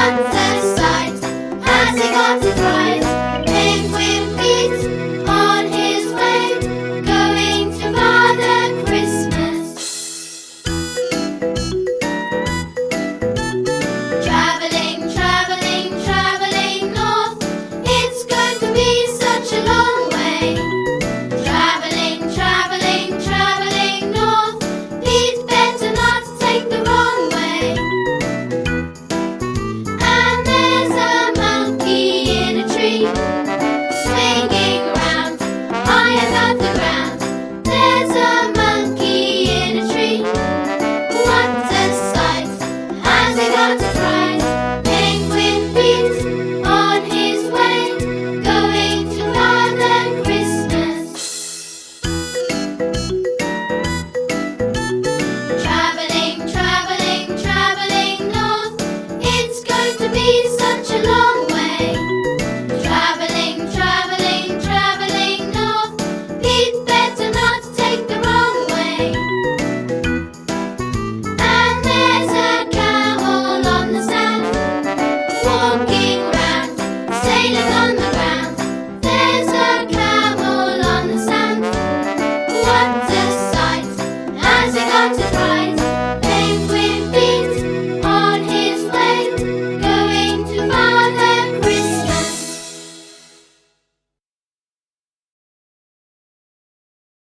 What a sight! Has he got it right? Penguin Pete on his way, going to Father Christmas. Travelling, travelling, travelling north, it's going to be such a long way. Travelling, travelling, travelling north, Pete better not take the wrong way. And there's a monkey in a tree, swinging round high above the ground. There's a monkey in a tree. What a sight! Has he got